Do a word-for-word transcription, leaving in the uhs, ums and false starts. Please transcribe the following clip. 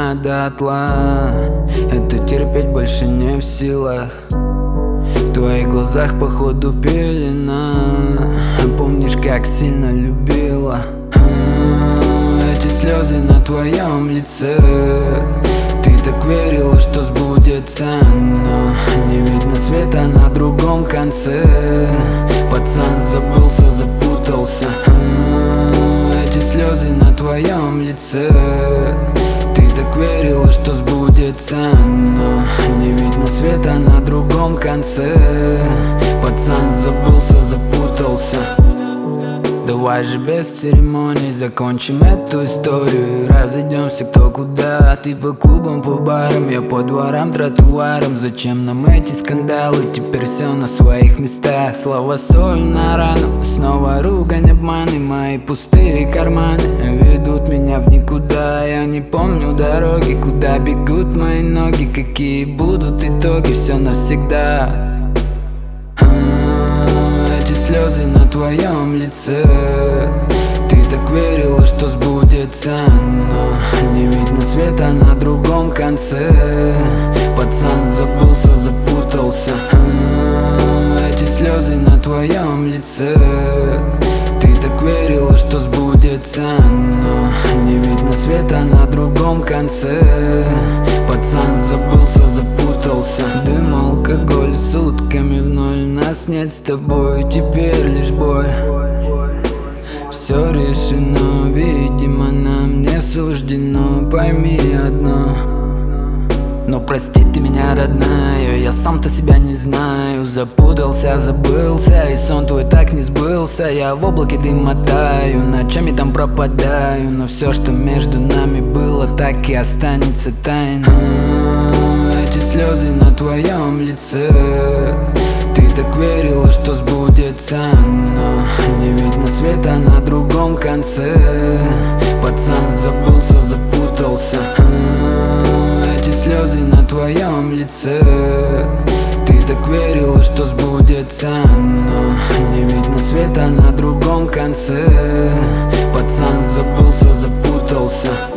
сжимает дотла. Это терпеть больше не в силах. В твоих глазах походу пелена. Помнишь, как сильно любила? Эти слезы на твоем лице. Ты так верила, что сбудется, но не видно света на другом конце. Пацан забылся, запутался. Эти слезы на твоем лице. Ты так верила, что сбудется, но не видно света на другом конце. Пацан забылся, запутался. Давай же без церемоний закончим эту историю и разойдемся кто куда. Ты по клубам, по барам, я по дворам, тротуарам. Зачем нам эти скандалы? Теперь все на своих местах. Слова соль на рану, снова ругань, обманы. Мои пустые карманы ведут меня в никуда. Я не помню дороги, куда бегут мои ноги. Какие будут итоги, все навсегда. Эти слезы на твоем лице. Ты так верила, что сбудется, но не видно света на другом конце. Пацан забылся, запутался. Эти слезы на твоем лице. Ты так верила, что сбудется, но не видно света на другом конце. Пацан забылся, запутался. Дым, алкоголь, сутками в ноль. Нас нет с тобой, теперь лишь боль. Все решено, видимо, нам не суждено. Пойми одно. Но прости ты меня, родная, я сам-то себя не знаю. Запутался, забылся, и сон твой так не сбылся. Я в облаке дым мотаю, ночами там пропадаю. Но все, что между нами было, так и останется тайной. Эти слезы на твоем лице. Ты так верила, что сбудется, но не видно света на другом конце. Пацан забылся, запутался. Эти слезы на твоем лице. Ты так верила, что сбудется, но не видно света на другом конце. Пацан забылся, запутался.